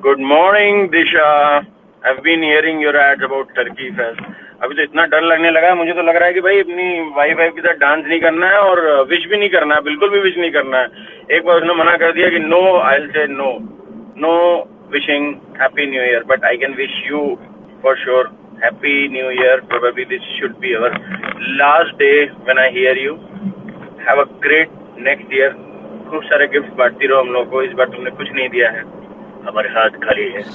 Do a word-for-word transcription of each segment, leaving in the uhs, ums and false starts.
Good morning, Disha. I've been hearing your ads about Turkey Fest. अभी तो इतना डर लगने लगा है, मुझे तो लग रहा है कि भाई अपनी वाइफ वाइफ के साथ डांस नहीं करना है और विश भी नहीं करना है, बिल्कुल भी विश नहीं करना है. एक बार उसने मना कर दिया कि no, I will say no, no wishing happy new year, but I can wish you for sure happy new year. Probably this should be our last day when I hear you. Have a great next year. खूब सारे gift बांटती रहो हम लोग को. इस बार तुमने कुछ नहीं दिया है, हमारे हाथ खाली है.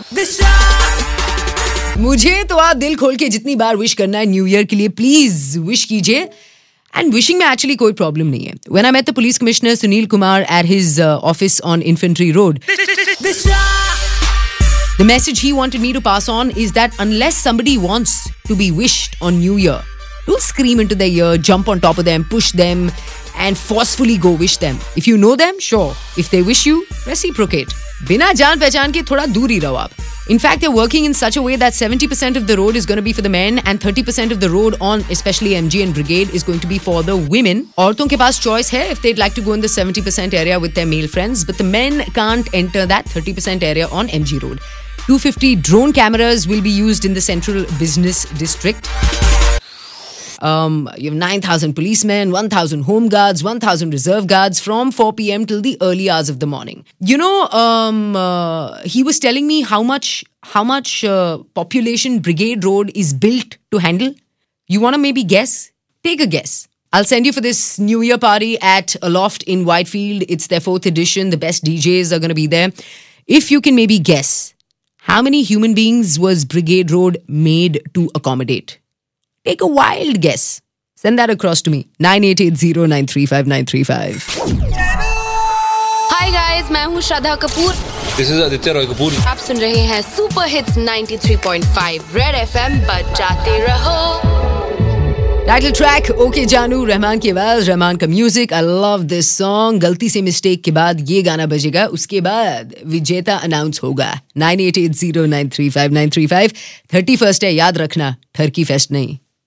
मुझे तो आप दिल खोल के जितनी बार विश करना है न्यू ईयर के लिए प्लीज विश कीजिए. एंड विशिंग में एक्चुअली कोई प्रॉब्लम नहीं है. When I met the police commissioner Sunil Kumar at his office on infantry road, the message he wanted me to pass on is that unless somebody wants to be wished on New Year, don't scream into their ear, jump on top of them, push them and forcefully go wish them. If you know them, sure. If they wish you, reciprocate. बिना जान पहचान के थोड़ा दूर ही रहो आप. In fact, they're working in such a way that seventy percent of the road is going to be for the men and thirty percent of the road on especially M G and Brigade is going to be for the women. औरतों के पास choice है if they'd like to go in the seventy percent area with their male friends, but the men can't enter that thirty percent area on M G Road. two hundred fifty drone cameras will be used in the central business district. Um, you have nine thousand policemen, one thousand home guards, one thousand reserve guards from four p.m. till the early hours of the morning. You know, um, uh, he was telling me how much, how much uh, population Brigade Road is built to handle. You want to maybe guess? Take a guess. I'll send you for this New Year party at a loft in Whitefield. It's their fourth edition. The best D Js are going to be there. If you can maybe guess, how many human beings was Brigade Road made to accommodate? Take a wild guess. Send that across to me. nine eight eight zero nine three five nine three five. Hi guys, मैं हूँ Shraddha Kapoor. This is Aditya Roy Kapoor. आप सुन रहे हैं super hits ninety-three point five Red F M. बजाते रहो. Title track, Okay Janu, Rahman की आवाज, रहमान का music. I love this song. गलती से मिस्टेक के बाद ये गाना बजेगा, उसके बाद विजेता अनाउंस होगा. nine eight eight zero nine three five nine three five. thirty-first है, याद रखना, टर्की फेस्ट नहीं.